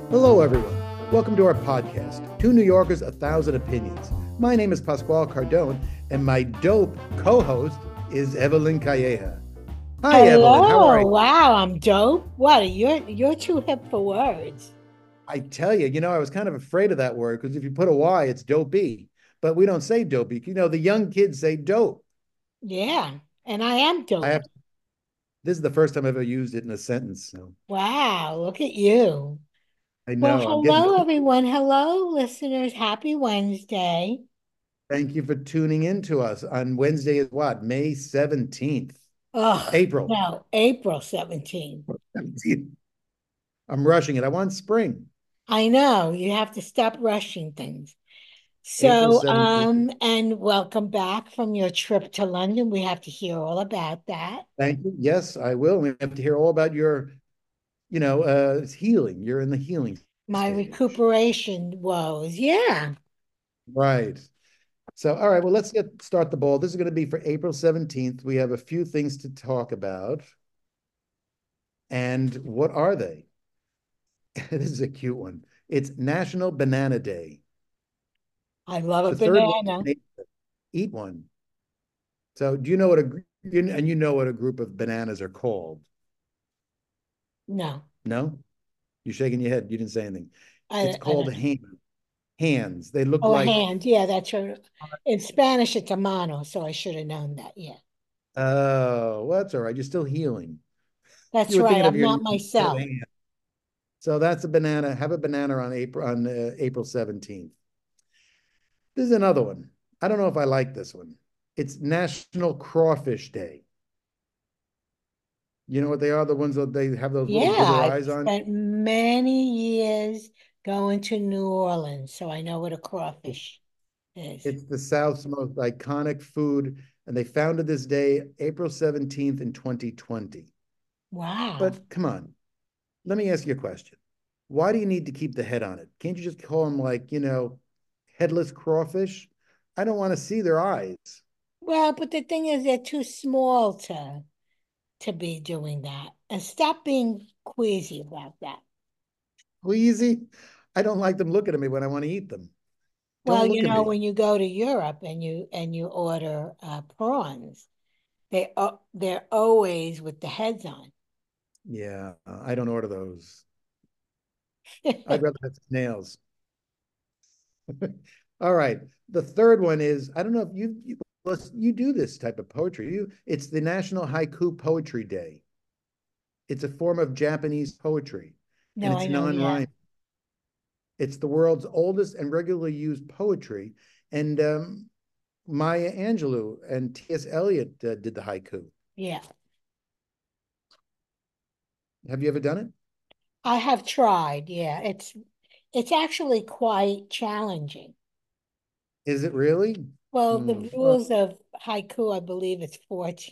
Hello, everyone. Welcome to our podcast, Two New Yorkers, a Thousand Opinions. My name is Pascual Cardone, and my dope co-host is Evelyn Calleja. Hi, Evelyn. How are Hello. you? Wow, I'm dope. What? You're too hip for words. I tell you, I was kind of afraid of that word because if you put a Y, it's dopey. But we don't say dopey. The young kids say dope. Yeah, and I am I dope. have This is the first time I've ever used it in a sentence. So Wow, look at you. I Well, know I'm getting hello cool. everyone. Hello, listeners. Happy Wednesday. Thank you for tuning in to us on Wednesday is what? May 17th. Ugh, April no, April 17th. 17th. I'm rushing it. I want spring. I know you have to stop rushing things. April So, 17th. and welcome back from your trip to London. We have to hear all about that. Thank you. Yes, I will. We have to hear all about your, healing. You're in the healing My stage. recuperation woes. Yeah. Right. So, all right, well, let's start the ball. This is going to be for April 17th. We have a few things to talk about. And what are they? This is a cute one. It's National Banana Day. I love a The third one, banana. eat one. So, do you know what you know what a group of bananas are called? No. No? You're shaking your head. You didn't say anything. It's I called don't know. hands. They look Oh, a like, hand. Yeah, that's right. In Spanish, it's a mano, so I should have known that. Yeah, oh, well, that's all right. You're still healing. You that's were right. thinking of I'm your not knee instead of myself. hand. So that's a banana. Have a banana on April 17th. This is another one. I don't know if I like this one. It's National Crawfish Day. You know what they are? The ones that they have those little Yeah, booger I've eyes on. spent many years going to New Orleans, so I know what a crawfish is. It's the South's most iconic food, and they founded this day April 17th in 2020. Wow. But come on, let me ask you a question. Why do you need to keep the head on it? Can't you just call them like, headless crawfish? I don't want to see their eyes. Well, but the thing is, they're too small to be doing that. And stop being queasy about that. Queasy. I don't like them looking at me when I want to eat them. Well, Don't look at me. when you go to Europe and you order prawns, they're always with the heads on. Yeah, I don't order those. I'd rather have snails. All right. The third one is I don't know if you do this type of poetry. It's the National Haiku Poetry Day. It's a form of Japanese poetry, and No, it's I know, yeah. non-rhyme. It's the world's oldest and regularly used poetry. And Maya Angelou and T.S. Eliot did the haiku. Yeah. Have you ever done it? I have tried, yeah. It's actually quite challenging. Is it really? Well, Hmm. the rules of haiku, I believe it's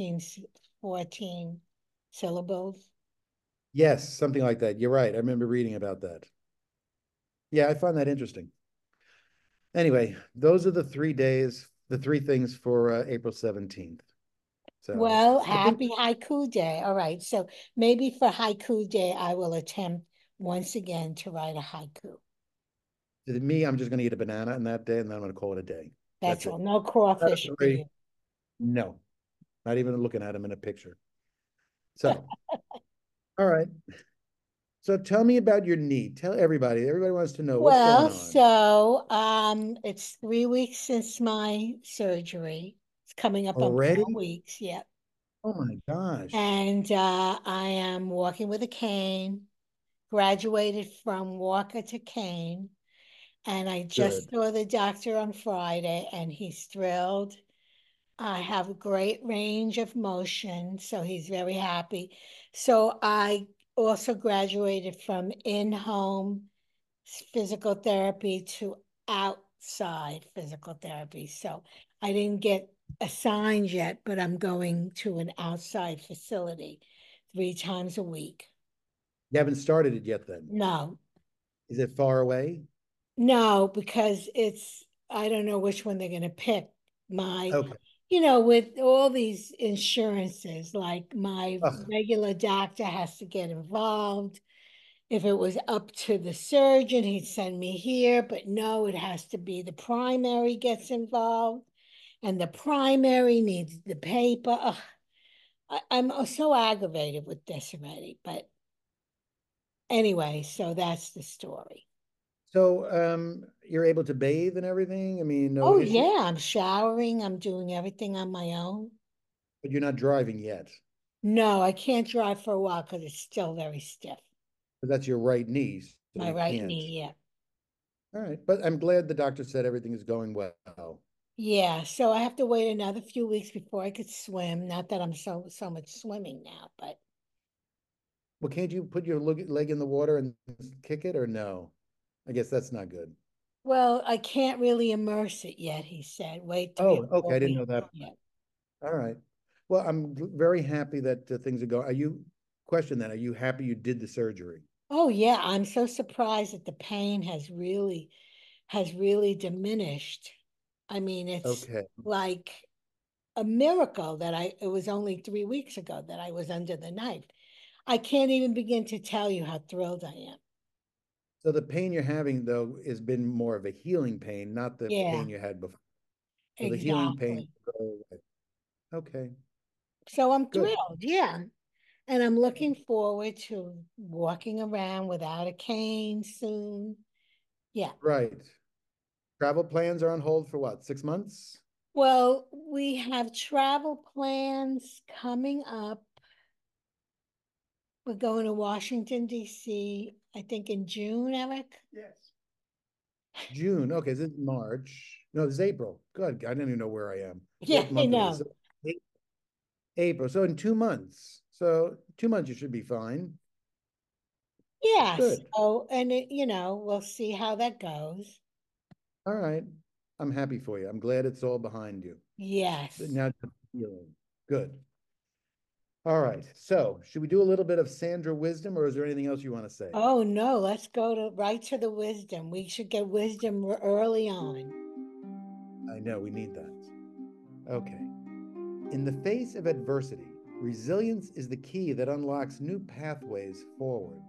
14 syllables. Yes, something like that. You're right. I remember reading about that. Yeah, I find that interesting. Anyway, those are the three things for April 17th. So Well, I think happy haiku day. All right. So maybe for haiku day, I will attempt once again to write a haiku. me, I'm just going to eat a banana on that day and then I'm going to call it a day. That's That's all. it. No Out of crawfish for three, you. no, not even looking at him in a picture. So, all right. So tell me about your knee. Tell everybody. Everybody wants to know what's going Well, on. so it's 3 weeks since my surgery. It's coming up on 4 weeks, yeah. Oh my gosh. And I am walking with a cane, graduated from walker to cane. And I just Good. saw the doctor on Friday, and he's thrilled. I have a great range of motion, so he's very happy. So I also graduated from in-home physical therapy to outside physical therapy. So I didn't get assigned yet, but I'm going to an outside facility 3 times a week. You haven't started it yet then. No, Is it far away? no, because I don't know which one they're going to pick. My, Okay. with all these insurances, like my Ugh, regular doctor has to get involved. If it was up to the surgeon, he'd send me here, but no, it has to be the primary gets involved, and the primary needs the paper. Ugh, I'm so aggravated with this already, but anyway, so that's the story. So, you're able to bathe and everything? I mean, no Oh, issue, yeah, I'm showering, I'm doing everything on my own. but you're not driving yet. No, I can't drive for a while because it's still very stiff. But that's your right knee, so My you right can't. knee, yeah. All right, but I'm glad the doctor said everything is going well. Yeah, so I have to wait another few weeks before I could swim. Not that I'm so much swimming now, but Well, can't you put your leg in the water and kick it, or no? I guess that's not good. well, I can't really immerse it yet, he said. Wait three Oh, or okay, four I didn't weeks. know that. Yeah. All right. Well, I'm very happy that things are going. Are you, question then, are you happy you did the surgery? Oh yeah, I'm so surprised that the pain has really diminished. I mean, it's Okay, like a miracle that it was only 3 weeks ago that I was under the knife. I can't even begin to tell you how thrilled I am. so the pain you're having though has been more of a healing pain, not the Yeah, pain you had before. So the healing pain exactly. will go away. Okay, So I'm good. thrilled. Yeah. And I'm looking forward to walking around without a cane soon. Yeah. Right. Travel plans are on hold for what, 6 months? Well, we have travel plans coming up. We're going to Washington, D.C., I think in June, Eric. Yes. June. Okay, this is March. No, this is April. Good. I don't even know where I am. Yeah, What I month it is. know. So, April. So in 2 months. So 2 months you should be fine. Yes. Good. Oh, and we'll see how that goes. All right. I'm happy for you. I'm glad it's all behind you. Yes. Now it's healing. Good. All right. So should we do a little bit of Sandra wisdom, or is there anything else you want to say? Oh, no, let's go right to the wisdom. We should get wisdom early on. I know we need that. Okay. In the face of adversity, resilience is the key that unlocks new pathways forward.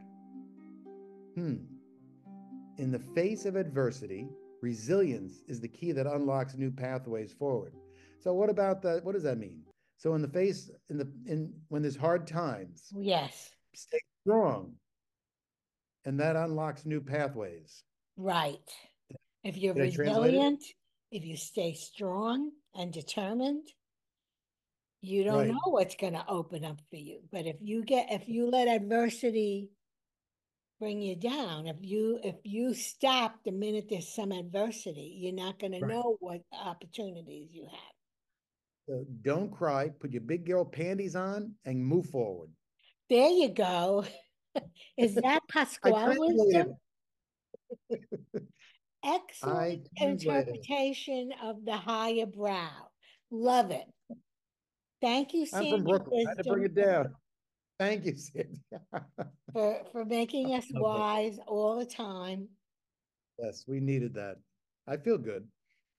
Hmm. In the face of adversity, resilience is the key that unlocks new pathways forward. So what about that? What does that mean? So in the face, in when there's hard times, Yes. stay strong, and that unlocks new pathways. Right. If you're Did I translate it? resilient, if you stay strong and determined, you don't know Right. what's going to open up for you. But if you let adversity bring you down, if you stop the minute there's some adversity, you're not going to Right. know what opportunities you have. So don't cry, put your big girl panties on and move forward. There you go. Is that I Pasquale wisdom? translated. I Excellent translated. interpretation of the higher brow. Love it. Thank you, I'm from Senior Brooklyn. I had to bring Wisdom, it down. Thank you, Sid. for making us wise all the time. Yes, we needed that. I feel good.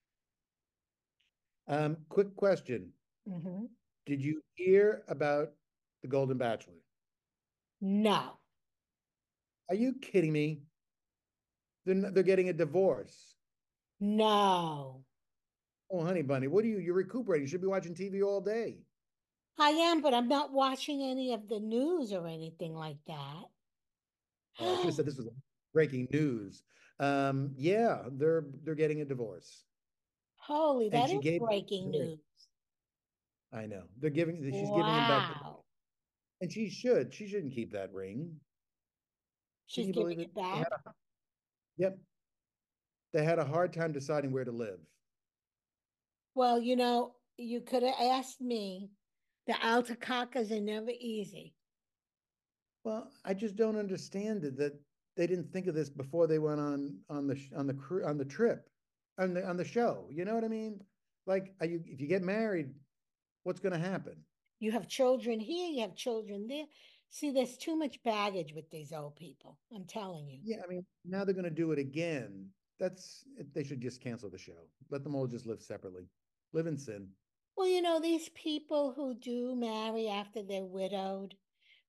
Quick question. Mhm. Did you hear about the Golden Bachelor? No, Are you kidding me? They're getting a divorce. no. Oh, honey bunny, what are you? You're recuperating. You should be watching TV all day. I am, but I'm not watching any of the news or anything like that. Oh, I should have said this was breaking news. Yeah, they're getting a divorce. Holy, And that she is gave breaking news. I know. She's giving him back Wow. and she should. She shouldn't keep that ring. Can She's you giving believe it? it back. Yep. They had a hard time deciding where to live. Well, you could have asked me. The Altacacas are never easy. Well, I just don't understand it that they didn't think of this before they went on the trip on the show. You know what I mean? Like, are you if you get married, what's going to happen? You have children here, you have children there. See, there's too much baggage with these old people. I'm telling you. Yeah, I mean, now they're going to do it again. They should just cancel the show. Let them all just live separately, live in sin. Well, these people who do marry after they're widowed,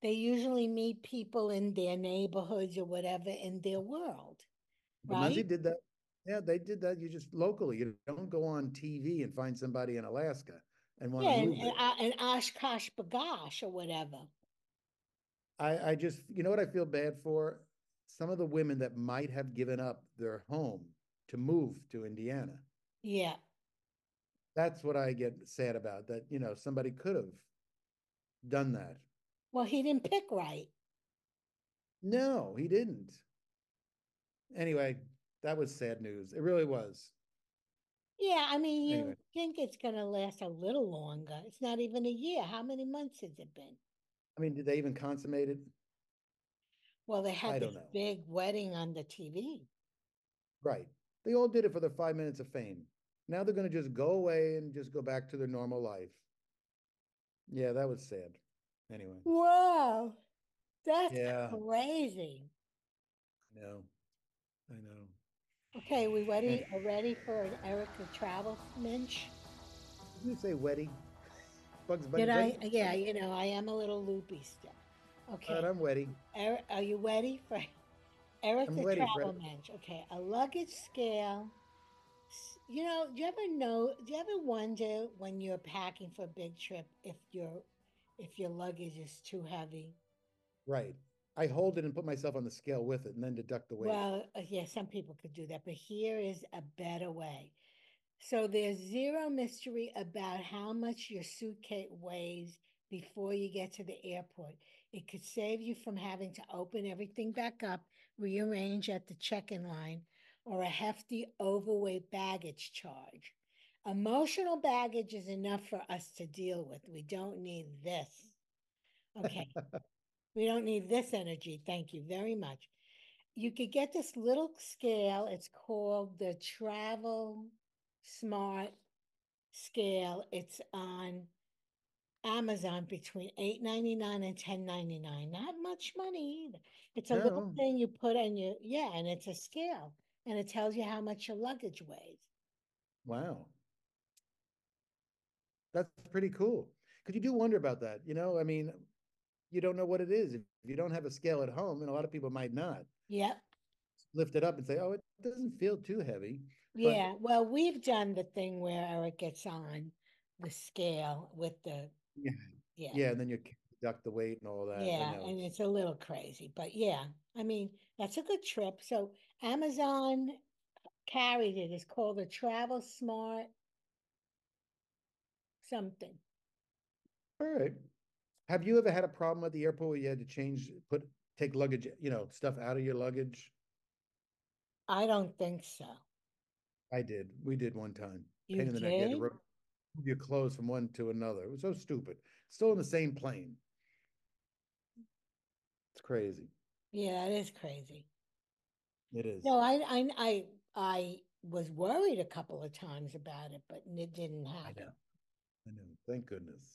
They usually meet people in their neighborhoods or whatever in their world, But Muncie right? did that. Yeah, they did that. You just locally, you don't go on TV and find somebody in Alaska and want Yeah, to move there. and Oshkosh Bagosh or whatever. I just, you know what I feel bad for? Some of the women that might have given up their home to move to Indiana. Yeah. That's what I get sad about, that, somebody could have done that. Well, he didn't pick right. No, he didn't. Anyway, that was sad news. It really was. Yeah, I mean, Anyway, you think it's going to last a little longer. It's not even a year. How many months has it been? I mean, did they even consummate it? Well, they had I don't this know. big wedding on the TV. Right. They all did it for their 5 minutes of fame. Now they're going to just go away and just go back to their normal life. Yeah, that was sad. Anyway, Wow, that's yeah, crazy. I know. I know. Okay, we And ready? Are ready for an Erica travel minch? did you say Weddy? Bugs Bunny, Did I? Betty? Yeah, I am a little loopy still. All right, Okay, I'm Weddy. Eric, are you ready for I'm Erica Weddy, Fred. travel minch? Okay, a luggage scale. Do you ever wonder when you're packing for a big trip if your luggage is too heavy? Right. I hold it and put myself on the scale with it and then deduct the weight. Well, yeah, some people could do that, but here is a better way. So there's zero mystery about how much your suitcase weighs before you get to the airport. It could save you from having to open everything back up, rearrange at the check-in line, or a hefty overweight baggage charge. Emotional baggage is enough for us to deal with. We don't need this. Okay. We don't need this energy. Thank you very much. You could get this little scale. It's called the Travel Smart Scale. It's on Amazon between 8.99 and 10.99. Not much money either. It's a little No. thing you put on your, yeah, and it's a scale. And it tells you how much your luggage weighs. Wow. That's pretty cool. Because you do wonder about that. I mean, you don't know what it is. If you don't have a scale at home, and a lot of people might not, Yep. lift it up and say, oh, it doesn't feel too heavy. But Yeah. Well, we've done the thing where Eric gets on the scale with the, yeah, yeah. yeah, and then you deduct the weight and all that. I Yeah, know and it's it's a little crazy, but yeah, I mean, that's a good trip. So Amazon carried it. It's called the Travel Smart something. all right. Have you ever had a problem at the airport where you had to take luggage, stuff out of your luggage? I don't think so. I did. We did one time. You Pain in the neck. You had to did? move your clothes from one to another. It was so stupid. Still in the same plane. It's crazy. Yeah, that is crazy. It is. No, I was worried a couple of times about it, but it didn't I know. happen. I know. Thank goodness.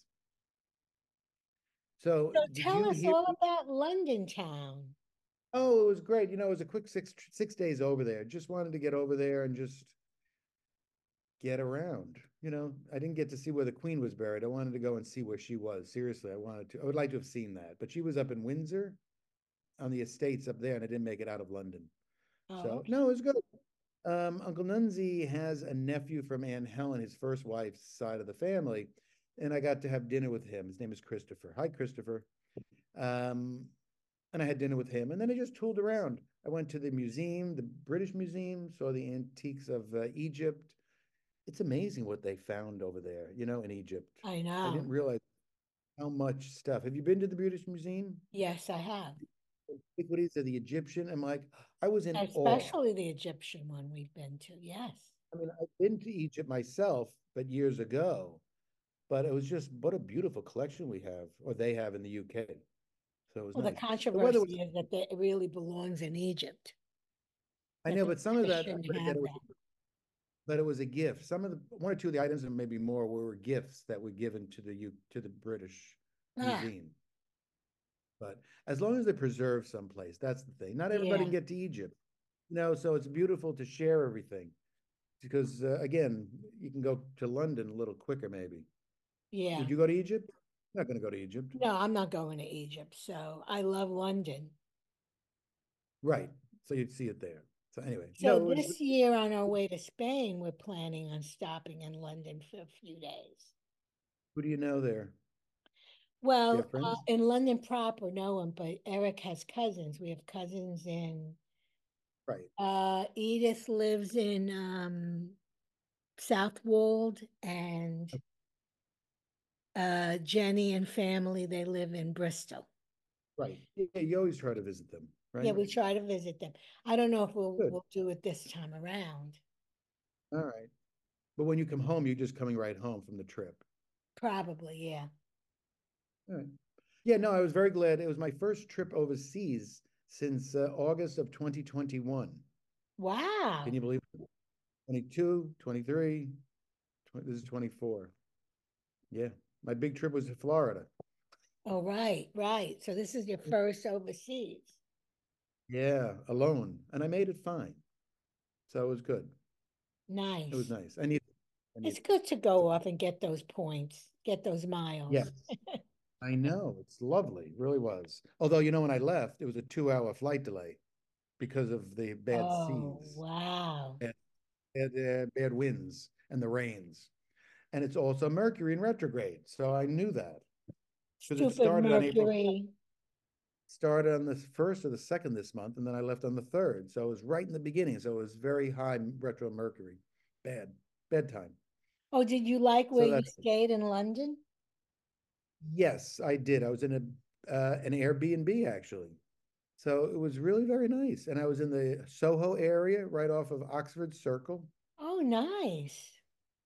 So, So did tell you us hear? all about London town. Oh, it was great. It was a quick six days over there. Just wanted to get over there and just get around. I didn't get to see where the Queen was buried. I wanted to go and see where she was. Seriously, I wanted to. I would like to have seen that. But she was up in Windsor on the estates up there, and I didn't make it out of London. Oh, So okay. no, it was good. Uncle Nunzi has a nephew from Aunt Helen, his first wife's side of the family, and I got to have dinner with him. His name is Christopher. Hi, Christopher. Um, and I had dinner with him, and then I just tooled around. I went to the museum, the British Museum, saw the antiques of Egypt. It's amazing what they found over there, in Egypt. I I didn't know. realize how much stuff. Have you been to the British Museum? Yes, I have. Antiquities of the Egyptian. I'm like, I was in awe. Especially the Egyptian one we've been to. Yes. I mean, I've been to Egypt myself, but years ago. But it was just what a beautiful collection we have, or they have in the UK. So it was Well, the nice. The weather was, controversy is that it really belongs in Egypt, I that know, they but some of that I shouldn't read that have that. it was a gift. Some of the one or two of the items, and maybe more, were gifts that were given to the British Ah, Museum. But as long as they preserve someplace, that's the thing. Not everybody yeah, can get to Egypt, so it's beautiful to share everything because again, you can go to London a little quicker, maybe. yeah. Would you go to Egypt? Not going to go to Egypt. No, I'm not going to Egypt. So I love London. Right. So you'd see it there. So anyway, So no, it was, this year on our way to Spain, we're planning on stopping in London for a few days. who do you know there? Do you Well, have friends? in London proper, no one, but Eric has cousins. We have cousins in, Right. Edith lives in Southwold, and Jenny and family, they live in Bristol. Right. Yeah, you always try to visit them, Yeah, right? we try to visit them. I don't know if Good. we'll do it this time around. All right. But when you come home, you're just coming right home from the trip. Probably, yeah. All right. Yeah, no, I was very glad. It was my first trip overseas since August of 2021. Can Wow. you believe it? 22, 23, 20, this is 24. Yeah. My big trip was to Florida. Oh, right, right. So this is your first overseas. Yeah, alone. And I made it fine. So it was good. It was Nice. nice. I It's needed good to to go go. off and get those points, get those miles. Yes, I know. It's lovely. It really was. Although, when I left, it was a 2 hour flight delay because of the bad Oh, seas, wow. bad winds and the rains. And it's also Mercury in retrograde. So I knew that because it Stupid Mercury. started on the first or the second this month, and then I left on the third. So it was right in the beginning. So it was very high retro Mercury. Bad, bad time. Oh, did you like where So you that's stayed in London? yes, I did. I was in an Airbnb actually. So it was really very nice. And I was in the Soho area right off of Oxford Circle, Oh, nice.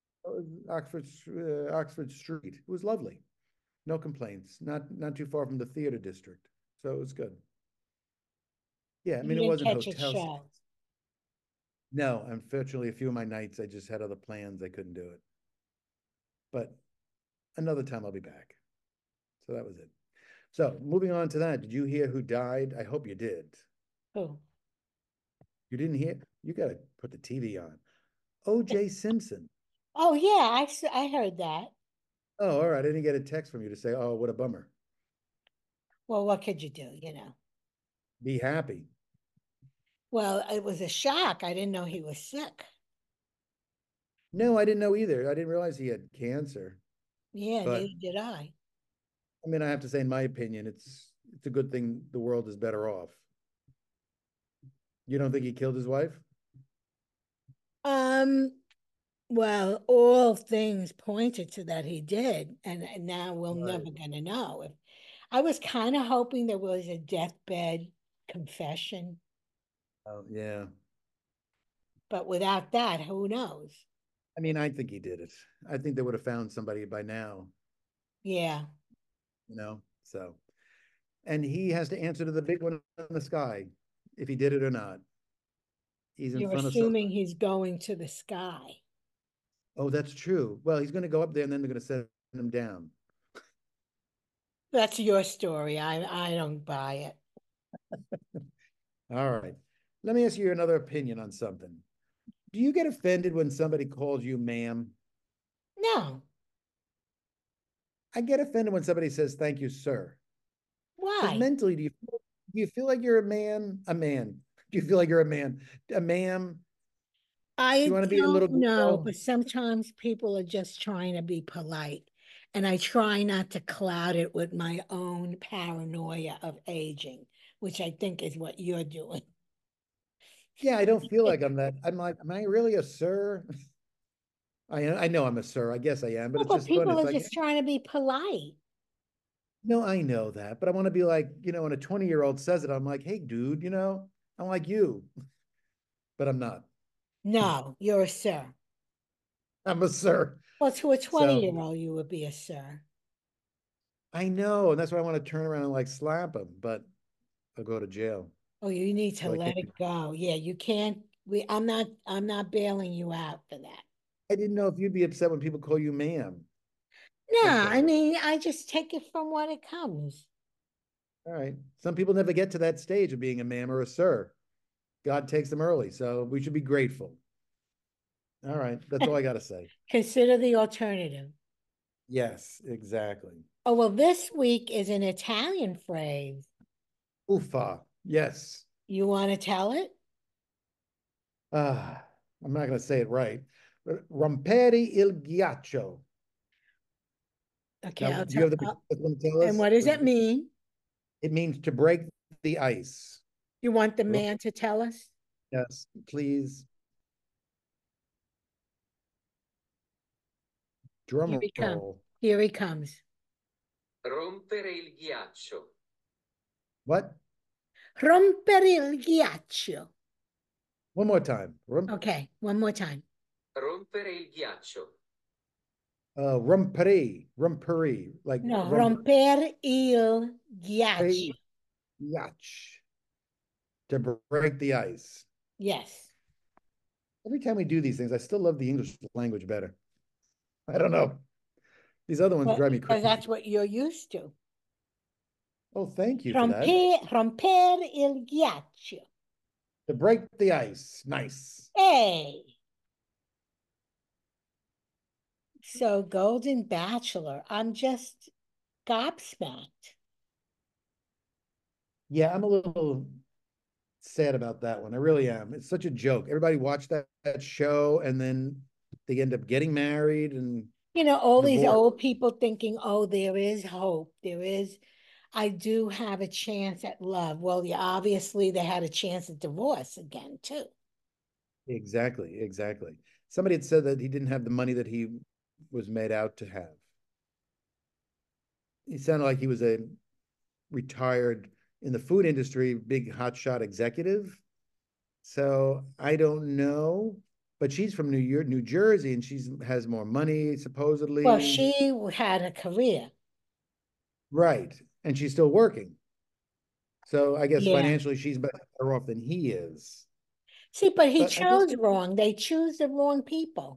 Oxford Street. It was lovely. No complaints. Not too far from the theater district. So it was good. Yeah, I You mean it didn't wasn't catch a hotel stay. show. No, unfortunately, a few of my nights I just had other plans. I couldn't do it. But another time I'll be back. So that was it. So moving on to that, did you hear who died? I hope you did. Who? You didn't hear? You got to put the TV on. O.J. Simpson. Oh, yeah, I heard that. Oh, all right. I didn't get a text from you to say, oh, what a bummer. Well, what could you do? Be happy. Well, it was a shock. I didn't know he was sick. No, I didn't know either. I didn't realize he had cancer. Yeah, But neither did I. I mean, I have to say, in my opinion, it's a good thing the world is better off. You don't think he killed his wife? Um, well, all things pointed to that he did, and now we're Right. never gonna know. If I was kind of hoping there was a deathbed confession, Oh, yeah. but without that, who knows? I mean, I think he did it. I think they would have found somebody by now, Yeah, So, and he has to answer to the big one in the sky if he did it or not. He's in you're front of some. assuming he's going to the sky. Oh, that's true. Well, he's going to go up there and then they're going to send him down. That's your story. I don't buy it. All right. Let me ask you another opinion on something. Do you get offended when somebody calls you ma'am? No. I get offended when somebody says thank you, sir. Because Why? mentally, do you feel like you're a man? A man. Do you feel like you're a man? A ma'am? Do you I want to be a little don't know, girl? but sometimes people are just trying to be polite. And I try not to cloud it with my own paranoia of aging, which I think is what you're doing. Yeah, I don't feel like I'm that. I'm like, am I really a sir? I know I'm a sir. I guess I am, but No, it's but just fun. people It's are like, just trying to be polite. no, I know that, but I want to be like, when a 20-year-old says it, I'm like, hey, dude, I'm like you, but I'm not. No, you're a sir. I'm a sir. Well, to a So 20-year-old, you would be a sir. I know, and that's why I want to turn around and like slap him, but I'll go to jail. Oh, you need to So I let can't. it go. Yeah, you can't. I'm not bailing you out for that. I didn't know if you'd be upset when people call you ma'am. No, That's I all. mean, I just take it from what it comes. All right. Some people never get to that stage of being a ma'am or a sir. God takes them early, so we should be grateful. All right. That's all I got to say. Consider the alternative. Yes, exactly. Oh, well, this week is an Italian phrase. Uffa. Yes. You want to tell it? Ah, I'm not going to say it right. Rompere il ghiaccio. Okay, Now, I'll do you tell. have the one to tell And us? what does it mean? It means to break the ice. You want the man to tell us? Yes, please. Here Drum he comes. roll. Here he comes. Rompere il ghiaccio. What? Rompere il ghiaccio. One more time. Okay, one more time. Rompere il ghiaccio. Rumpere, like No, romper il ghiaccio. yacht, to break the ice. Yes. Every time we do these things, I still love the English language better. I don't know. These other ones But drive me because crazy. that's what you're used to. Oh, thank you for that. Romper il ghiaccio. To break the ice. Nice. Hey. So Golden Bachelor, I'm just gobsmacked. Yeah, I'm a little sad about that one. I really am. It's such a joke. Everybody watched that show and then they end up getting married and You know, all these divorced. old people thinking, oh, there is hope. I do have a chance at love. Well, yeah, obviously they had a chance at divorce again, too. Exactly, exactly. Somebody had said that he didn't have the money that he was made out to have. He sounded like he was a retired in the food industry, big hotshot executive. So I don't know, but she's from New York, New Jersey, and she's has more money Well, supposedly. she had a career. Right. And she's still working. So I guess Yeah. financially she's better off than he is. See, but he But I just, chose wrong. They choose the wrong people.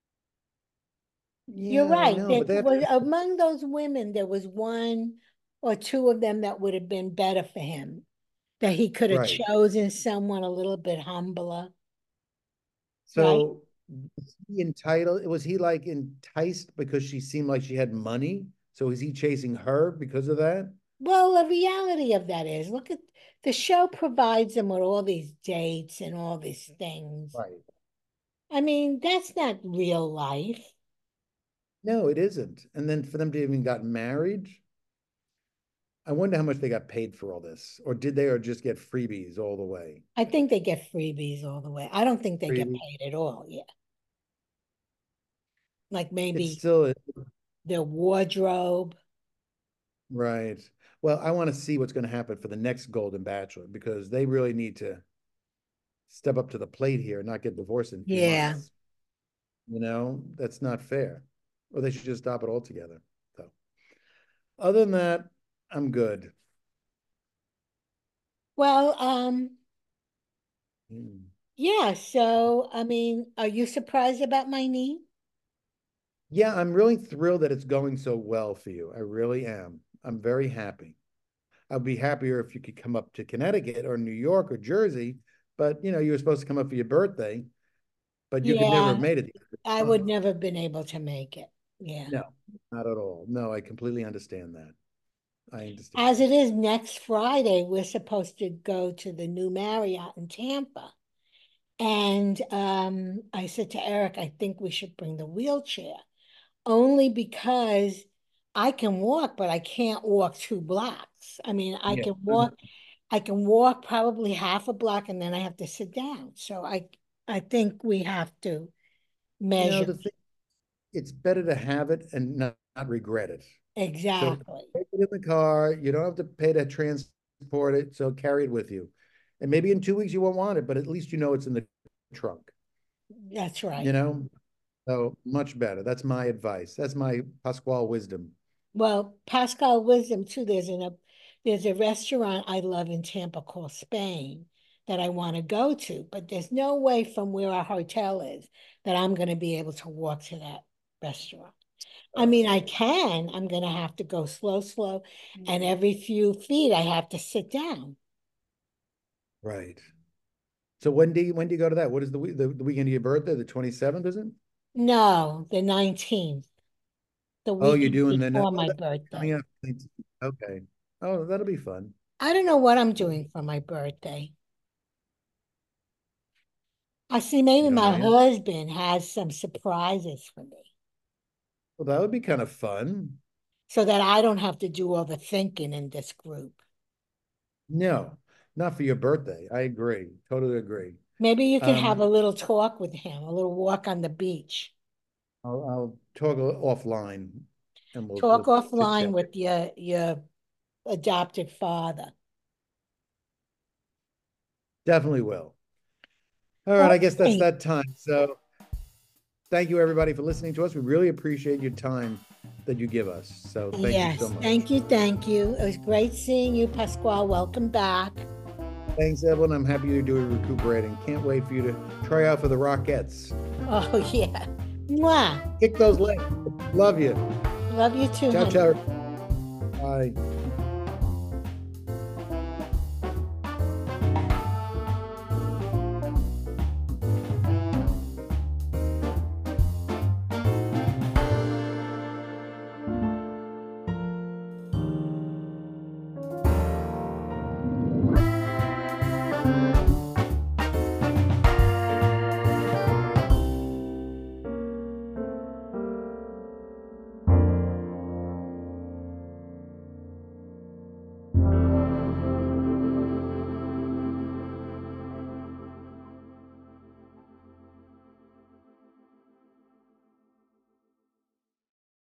You're yeah, I right. know, That but that, was among those women, there was one or two of them that would have been better for him. That he could have right. chosen someone a little bit humbler, right? So was he like enticed because she seemed like she had money? So is he chasing her because of that? Well, the reality of that is, look at the show provides them with all these dates and all these things. Right. I mean, that's not real life. No, it isn't. And then for them to even got married, I wonder how much they got paid for all this, or did they, or just get freebies all the way? I think they get freebies all the way. I don't think they get Freebies. paid at all. Yeah. Like It's maybe still their wardrobe. right. Well, I want to see what's going to happen for the next Golden Bachelor because they really need to step up to the plate here and not get divorced in a few Yeah. months. You know, that's not fair. Or they should just stop it altogether. So, other than that, I'm good. Well, Mm. yeah. So, I mean, are you surprised about my knee? Yeah, I'm really thrilled that it's going so well for you. I really am. I'm very happy. I'd be happier if you could come up to Connecticut or New York or Jersey, but you were supposed to come up for your birthday, but you could never have Yeah, made it. I would never have been able to make it. Yeah. No, not at all. No, I completely understand that. I understand As that. it is next Friday, we're supposed to go to the new Marriott in Tampa. And I said to Eric, I think we should bring the wheelchair only because I can walk, but I can't walk 2 blocks. I mean, Yeah. I can walk probably half a block and then I have to sit down. So I think we have to measure The thing, it's better to have it and not regret it. So exactly. take it in the car. You don't have to pay to transport it. So carry it with you. And maybe in 2 weeks you won't want it, but at least it's in the trunk, That's you right. know? So much better. That's my advice. That's my Pasquale wisdom. Well, Pascal Wisdom too. There's a restaurant I love in Tampa called Spain that I want to go to, but there's no way from where our hotel is that I'm going to be able to walk to that restaurant. I mean, I Oh, can. I'm going to have to go slow, slow, and every few feet I have to sit down. right. So when do you go to that? What is the weekend of your birthday? The 27th, is it? No, the 19th. the Oh, you're weekend doing the before no, my that's coming birthday. up. Okay. Oh, that'll be fun. I don't know what I'm doing for my birthday. I see maybe You don't know my yet? husband has some surprises for me Well, that would be kind of fun. so that I don't have to do all the thinking in this group. No, not for your birthday. I agree. Totally agree. Maybe you can have a Um, little talk with him, a little walk on the beach. I'll talk offline and Talk we'll chit offline chat. with your adopted father. Definitely will. All right, I guess that's Okay. that time. So thank you everybody for listening to us. We really appreciate your time that you give us. So thank you so Yes, much. thank you, thank you. It was great seeing you, Pasquale. Welcome back. Thanks, Evelyn. I'm happy you're doing recuperating. Can't wait for you to try out for the Rockettes. Oh, yeah. Mwah. Kick those legs. Love you. Love you too, Ciao, honey. ciao. Bye.